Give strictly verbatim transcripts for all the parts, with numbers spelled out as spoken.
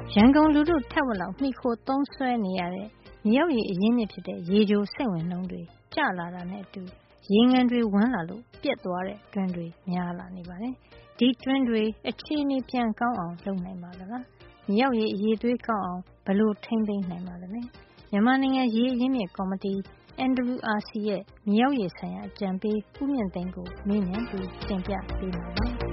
ရန်ကုန်လူထုထက်ဝက်လောက်မှီခိုသုံးစွဲနေရတဲ့မြေအောက်ရေအရင်းမြစ်ဖြစ်တဲ့ရေချိုစိတ်ဝင်နှုန်းတွေကျလာတာနဲ့အတူရေငန်တွေဝန်းလာလို့ပြက်သွားတဲ့တွင်းတွေများလာနေပါတယ်။ဒီတွင်းတွေအခြေအနေပြန်ကောင်းအောင်လုပ်နိုင်ပါလား။မြေအောက်ရေအရေးသွေးကောင်းအောင်ဘယ်လိုထိန်းသိမ်းနိုင်ပါလဲ။မြန်မာနိုင်ငံရေအရင်းမြစ်ကော်မတီ N W R C ရဲ့မြေအောက်ရေဆိုင်ရာအကြံပေးဦးမြင့်သိန်းကိုမေးမြန်းပြီးတင်ပြပေးမှာပါ။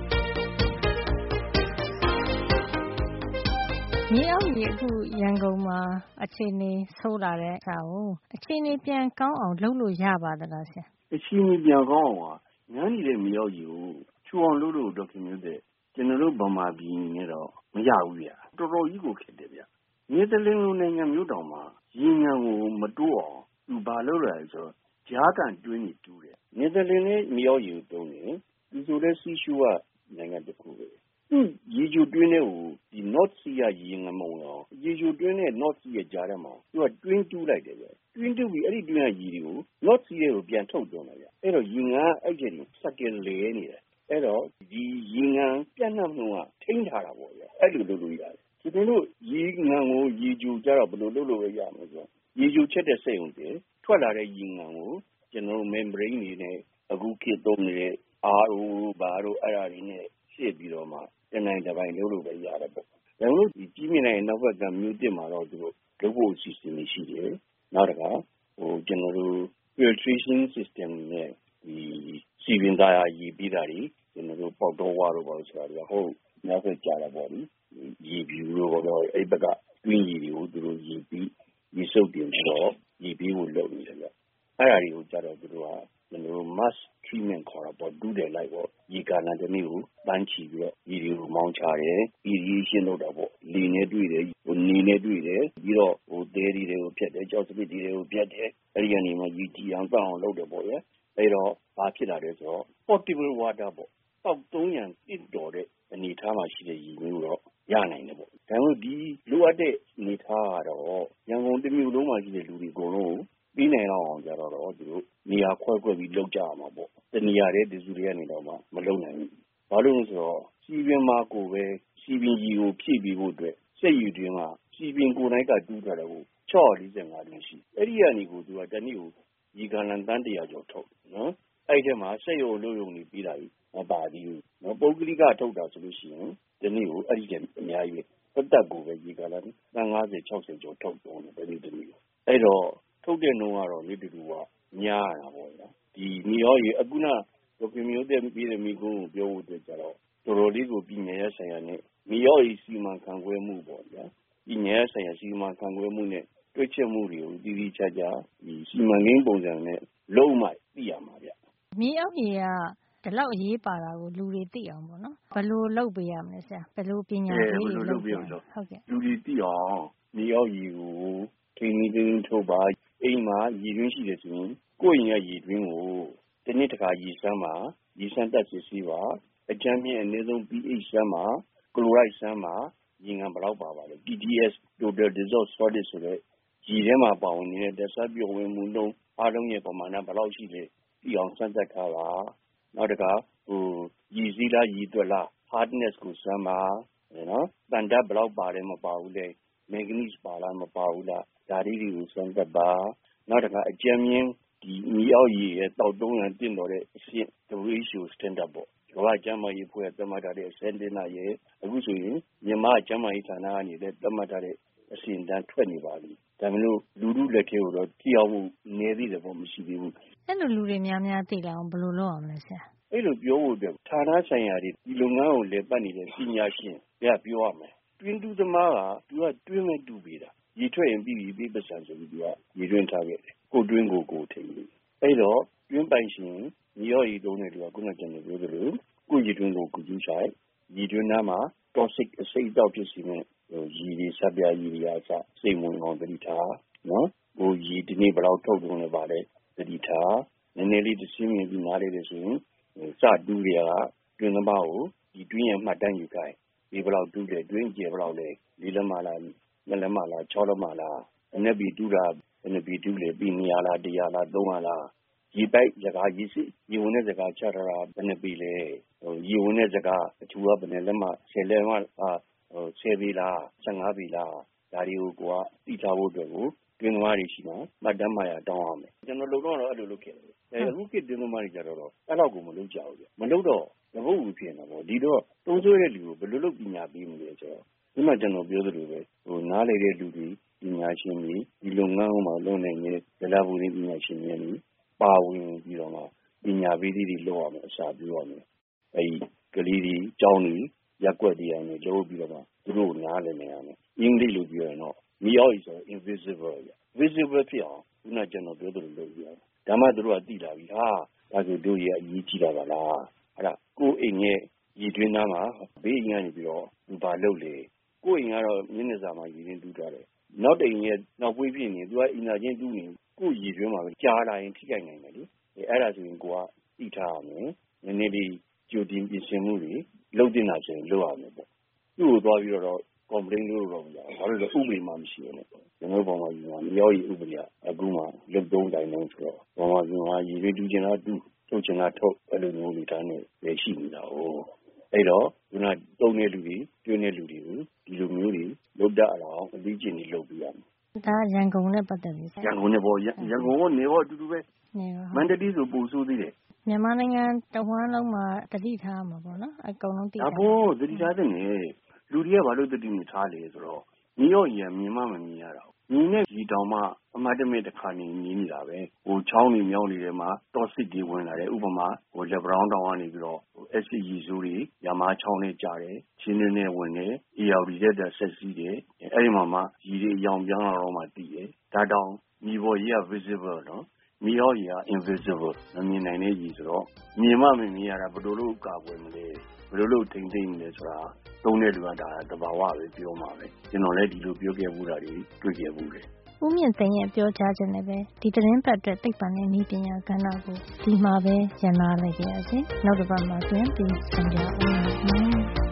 မြေအောက်ရေအခုရန်ကုန်မှာအခြေအနေဆိုးလာတဲ့အခါကိုအခြေအနေပြန်ကောင်းအောင်လုပ်လို့ရပါသလားဆရာ။အခြေအနေပြန်ကောင်းအောင်ကငန်းနေတဲ့မြေအောက်ရေကိုချူအောင်လုပ်လို့ဒေါက်တာမျိုးတဲ့ကျွန်တော်တို့ဗမာပြည်နဲ့တော့မရဘူးဗျ။တော်တော်ကြီးကိုခက်တယ်ဗျ။နယ်သာလန်လိုနိုင်ငံမျိုးတောင်မှရေငန်ကိုမတိုးအောင်သူဘာလုပ်ရလဲဆိုတော့ကြားကန်တွင်းနေတူးတယ်။နယ်သာလန်နဲ့မြေအောက်ရေကိုတုံးတယ်။ဒီဆိုတဲ့စီရှူကနိုင်ငံတစ်ခုပဲ။ဒီရေချိုတွင်းတွေကိုဒီ North Sea ကရေငန်မုံတော့ရေချိုတွင်းနဲ့ North Sea ရဲ့ကြားထဲမှာသူကတွင်းတူးလိုက်တယ်ဗျ။တွင်းတူးပြီးအဲ့ဒီတွင်းကရေတွေကို North Sea ကိုပြန်ထုတ်သွင်းတယ်ဗျ။အဲ့တော့ရေငန်အဲ့ကျရင်စက်ကလဲနေတယ်။အဲ့တော့ဒီရေငန်ပြန့်နှံ့မှုကထိန်းထားတာပေါ့ဗျ။အဲ့လိုလုပ်လို့ရတယ်။ဒီလိုရေငန်ကိုရေချိုကြတော့ဘယ်လိုလုပ်လို့ရမလဲဆိုတော့ရေချိုချက်တဲ့စက်ရုံတွေထွက်လာတဲ့ရေငန်ကိုကျွန်တော်တို့ membrane တွေနဲ့အခုခေတ်သုံးနေတဲ့ R O ဘာလို့အဲ့ဒါတွေနဲ့ရှင်းပြီးတော့မှတနိုင်တစ်ပိုင်းလုပ်လို့ပဲရတယ်ပေါ့။ဒါလို့ဒီကြီးမြင့်တဲ့နောက်ဘက်ကမြို့တစ်မှာတော့သူတို့လုပ်ဖို့ system ရှိတယ်။နောက်တစ်ခါဟိုကျွန်တော်တို့ filtration system နဲ့ဒီစီပင်သားရေပြီးတာတွေကျွန်တော်တို့ပေါက်တော့ဝါတော့ပေါ့ဆိုတာကဟုတ်နောက်ဆက်ကြတာပေါ့လေ။ရေပြူလို့တော့အဲ့ဘက်ကတွင်းရေတွေကိုသူတို့ရေပြီးရေစုပ်တင်ပြီးတော့ရေပြီးကိုလုပ်နေတယ်ဗျ။အဲ့ဒါတွေကိုကြတော့သူတို့ကကျွန်တော်တို့ mass treatment ခေါ်တာပေါ့ဒူးတယ်လိုက်ပေါ့ရေကာလန်တစ်နေ့ကိုပန်းချီပြီးတော့ရေတွေကိုမောင်းချတယ် irrigation လုပ်တာပေါ့လေနဲ့တွေ့တယ်ဟိုနေနဲ့တွေ့တယ်ပြီးတော့ဟိုသဲတွေကိုဖြတ်တယ်ကြောက်စပစ်တွေကိုဖြတ်တယ်အဲ့ဒီကနေမှရေကြည်အောင်တောက်အောင်လုပ်တယ်ပေါ့ရအဲ့တော့ဘာဖြစ်လာလဲဆိုတော့ potable water ပေါ့တောက်သုံးရန်တင့်တော်တဲ့အနေထားမှာရှိတဲ့ရေမျိုးတော့ရနိုင်တယ်ပေါ့ဒါပေမဲ့ဒီလိုအပ်တဲ့အနေထားကတော့ရန်ကုန်တစ်မြို့လုံးမှာရှိတဲ့လူတွေအကုန်လုံးပြီးနိုင်အောင်ကြတော့သူတို့နေရာခွဲခွဲပြီးလုပ်ကြရမှာပေါ့တနေရာတည်းဒီစုတွေကနေတော့မှမလုပ်နိုင်ဘူးဘာလို့လဲဆိုတော့စီပင်မှာကိုပဲစီပင်ကြီးကိုဖြည့်ပြီးဖို့အတွက်စက်ရည်တွင်းကစီပင်ကိုယ်တိုင်ကတူးထားတယ်ကို၆၄၅တွင်းရှိအဲ့ဒီကနေကိုသူကတနည်းကိုရေကန်လန်တန်းတရာကျော်ထုတ်နော်အဲ့ဒီမှာစက်ရုံလို့ရုံနေပြီးတာကြီးမပါသေးဘူးနော်ပုဂ္ဂလိကထုတ်တာဆိုလို့ရှိရင်ဒီနေ့ကိုအဲ့ဒီကအများကြီးပဲတက်တက်ကိုပဲရေကန်လန်တန်း၅၀ ၆၀ကျော်ထုတ်တော့တယ်ဒီနေ့အဲ့တော့ထုတ်တဲ့နှုန်းကတော့နေတူတူကများတာပေါ့ဗျာဒီမြေရောရေအခုနဒုက္ခမျိုးတဲ့ပြည်သူမျိုးကိုပြောဖို့အတွက်ကြတော့တော်တော်လေးကိုပြည်နယ်ရဆိုင်ရာနဲ့မြေရောရေစီမံခန့်ခွဲမှုပေါ့ဗျာပြည်နယ်ရဆိုင်ရာစီမံခန့်ခွဲမှုနဲ့တွေ့ချက်မှုတွေကိုတည်တည်ချာချာဒီစီမံကိန်းပုံစံနဲ့လုံးဝသိရမှာဗျမြေအောက်ရေကဒီလောက်အရေးပါတာကိုလူတွေသိအောင်ပေါ့နော်ဘယ်လိုလုပ်ပေးရမလဲဆရာဘယ်လိုပညာပေးတွေလုပ်ပေးရမလဲဟုတ်ကဲ့လူတွေသိအောင်မြေအောက်ရေကိုထိန်းသိမ်းထုတ်ပါအိမ်မှာရေတွင်းရှိတယ်ဆိုရင်ကိုယ့်ရင်ကရေတွင်းကိုဒီနေ့တခါရေစမ်းပါရေစမ်းတက်စစ်စီးပါအကြမ်းမြင့်အနည်းဆုံး pH စမ်းပါ chloride စမ်းပါရေငန်ဘယ်လောက်ပါပါလဲ T D S total dissolved solid ဆိုတဲ့ရေထဲမှာပါဝင်နေတဲ့ဓာတ်ဆပ်ပြောင်းဝင်မှုနှုန်းအားလုံးရဲ့ပမာဏဘယ်လောက်ရှိလဲဒီအောင်စမ်းသပ်ထားပါနောက်တခါဟိုရေစည်းလားရေသွက်လား hardness ကိုစမ်းပါနော်တန်ဓာတ်ဘယ်လောက်ပါတယ်မပါဘူးလေ manganese ပါလားမပါဘူးလားဒါလေးတွေကိုစမ်းသပ်ပါနောက်တခါအကြမ်းမြင့်ဒီမြေအောက်ရေရဲ့တောက်သုံးရန်တင့်တော်တဲ့အဆင့် ratio standard ပေါ့ကမ္ဘာ့ကျန်းမာရေးအဖွဲ့သတ်မှတ်ထားတဲ့အဆင့်တင်တာရဲ့အခုဆိုရင်မြန်မာကျန်းမာရေးဌာနကနေလည်းသတ်မှတ်ထားတဲ့အဆင့်တန်းထွက်နေပါပြီဒါမျိုးလို့လူလူလက်ထဲကိုတော့ကြည့်အောင်မှုနေသေးတယ်ပေါ့မရှိသေးဘူးအဲ့လိုလူတွေများများသိလာအောင်ဘယ်လိုလုပ်အောင်လဲဆရာအဲ့လိုပြောဖို့အတွက်ဌာနဆိုင်ရာတွေဒီလုပ်ငန်းကိုလည်းပတ်နေတဲ့ပညာရှင်ကပြောရမယ်တွင်းတူးသမားကသူကတွင်းမဲ့တူးပေးတာရေထွက်ရင်ပြီးပြီပြီးပစံဆိုပြီးသူကရေတွင်းထားခဲ့တယ်ကိုတွင်းကိုကိုထိန်ပြီးအဲ့တော့တွင်းပိုင်ရှင်မြေရောရေတုံးတဲ့လူကခုနကကျွန်တော်ပြောသလိုကိုရေတွင်းကိုကူကျူးဆိုင်ရေတွင်းနားမှာ toxic အဆိပ်အတောက်ဖြစ်စီမဲ့ရေတွေဆက်ပြားရေတွေအစစိတ်ဝင်အောင်တတိထားနော်ဟိုရေဒီနေ့ဘယ်လောက်ထုတ်တုံးလဲပါလဲတတိထားနည်းနည်းလေးတစ်ရှင်းမြင်ပြီးနားလေးလို့ဆိုရင်စတူးတွေကတွင်းသမားကိုဒီတွင်းရဲ့မှတ်တမ်းယူခိုင်းဒီဘယ်လောက်တူးတယ်တွင်းကျယ်ဘယ်လောက်လဲလေးလက်မလားနှစ်လက်မလားခြောက်လက်မလားအနက်ပြီးတူးတာအနက်ပြီးတူးလေပြီးနေရာလားတရားလားသုံးရလားရေပိုက်စကားရေစီရေဝင်တဲ့စကားချထားတာဘယ်နှပြီလဲဟိုရေဝင်တဲ့စကားအထူးကဘယ်နှလက်မဆယ်လက်မအာဆယ်ပေလားဆယ့်ငါးပေလားဒါတွေကိုကိုကသိထားဖို့အတွက်ကိုတွင်းသမားတွေရှိမှမှတ်တမ်းမှရတောင်းရမယ်ကျွန်တော်လုံတော့တော့အဲ့လိုလုပ်ခဲ့တယ်အဲအခုခေတ်တွင်းသမားတွေကြတော့အဲ့လောက်ကိုမလုပ်ကြဘူးဗျမလုပ်တော့သဘောဝဖြစ်နေတော့ဒီတော့သုံးဆွဲတဲ့လူကိုဘယ်လိုလုပ်ပညာပေးမလဲဆိုတော့ဒီမှာကျွန်တော်ပြောသလိုပဲဟိုနားလေတဲ့လူတွေပညာရှင်တွေဒီလုပ်ငန်းဟိုမှာလုပ်နေတဲ့ဒလဘူရီပညာရှင်တွေနေပါဝင်ပြီးတော့မှပညာပေးတွေလုပ်ရမယ်အစာပြောရမယ်အဲဒီကလေးတွေကျောင်းတွေရက်ွက်တွေအနေလုပ်ပြီးတော့မှသူတို့နားလည်နေရမယ်အင်္ဂလိပ်လိုပြောရင်တော့မီအော်ဆို invisible ရ visible ဖြစ်အောင်ခုနကျွန်တော်ပြောသလိုလုပ်ရအောင်ဒါမှသူတို့ကသိလာပြီဟာဒါဆိုတို့ရဲ့အရေးကြီးတာပါလားအဲ့ဒါကိုယ်အိမ်ရဲ့ရည်တွင်းသားမှာဘေးအိမ်ကနေပြီးတော့ဘာလုပ်လဲကိုယ်အိမ်ကတော့မျက်နှာစာမှာရည်ရင်းတူးထားတယ်နောက်တိမ်ရဲ့နောက်ပွေးဖြစ်နေသူကအင်နာချင်းတူးနေကိုယ်ရည်တွင်းမှာကြားလာရင်ထိခိုက်နိုင်တယ်လေအဲ့ဒါဆိုရင်ကိုကသိထားရမယ်နည်းနည်းလေးကြိုတင်ပြင်ဆင်မှုတွေလုပ်တင်တာဆိုရင်လုပ်ရမယ်ပေါ့သူ့ကိုသွားပြီးတော့ complain လုပ်တော့မရဘူးဘာလို့လဲဥပဒေမှမရှိဘူးလေကျွန်တော်ပေါ်မှာယူမှာမရောရဥပဒေအခုမှလုတ်သုံးတိုင်းလုံးဆိုတော့ပေါ်မှာယူမှာရည်ရည်တူးချင်တာတူးထုတ်ချင်တာထုတ်အဲ့လိုမျိုးလေးတိုင်းနဲ့ရရှိနေတာ哦အဲ့တော့ခုနတုံးတဲ့လူတွေတွင်းတဲ့လူတွေကိုဒီလိုမျိုးတွေလုတ်တတ်အောင်အပြီးကျင့်နေလုပ်ပြရမယ်ဒါရန်ကုန်နဲ့ပတ်သက်ပြီးရန်ကုန်နဲ့ပေါ့ရန်ကုန်ကနေပေါ့အတူတူပဲနေပါမန္တလေးဆိုပူဆိုးသေးတယ်မြန်မာနိုင်ငံတဝန်းလုံးမှာတတိထားမှာပေါ့နော်အကုန်လုံးတည်တာပေါ့တတိထားတဲ့နေလူတွေကဘာလို့တတိမထားလဲဆိုတော့မြေရော့ရမြင်မှမမြင်ရတာမြင်တဲ့ဒီတောင်မှအမတ်တမဲ့တစ်ခါနေမြင်နေတာပဲဟိုချောင်းတွေမြောင်းတွေထဲမှာတော့စစ်တွေဝင်လာတယ်ဥပမာဟိုလက်ဘရောင်းတောင်ကနေပြီးတော့ဟို S C G ဇူတွေရမားချောင်းနဲ့ကြားတယ်ချင်းနေနဲ့ဝင်တယ် A L D တဲ့ဆက်စီးတယ်အဲ့ဒီမှာမှရီတွေအယောင်ပြောင်းလာတော့မှတည်တယ်ဒါတောင်မြေပေါ်ကြီးက visible နော်မြေရော့ကြီးက invisible မမြင်နိုင်တဲ့ကြီးဆိုတော့မြင်မှမမြင်ရတာဘယ်လိုလုပ်ကာကွယ်မလဲဘယ်လိုလုပ်ထိမ့်သိမ့်မလဲဆိုတာသုံးတဲ့လူကဒါတဘာဝပဲပြောမှာပဲကျွန်တော်လည်းဒီလိုပြောခဲ့ဘူးတာတွေတွေ့ခဲ့ဘူးတယ်ဦးမြင့်သိန်းရဲ့ပြောကြားချက်နဲ့ပဲဒီသတင်းပတ်အတွက်သိပ္ပံနဲ့နည်းပညာကဏ္ဍကိုဒီမှာပဲရန်နာလိုက်ကြရစေနောက်တစ်ပတ်မှာတွင်ပြီးဆင်ကြအောင်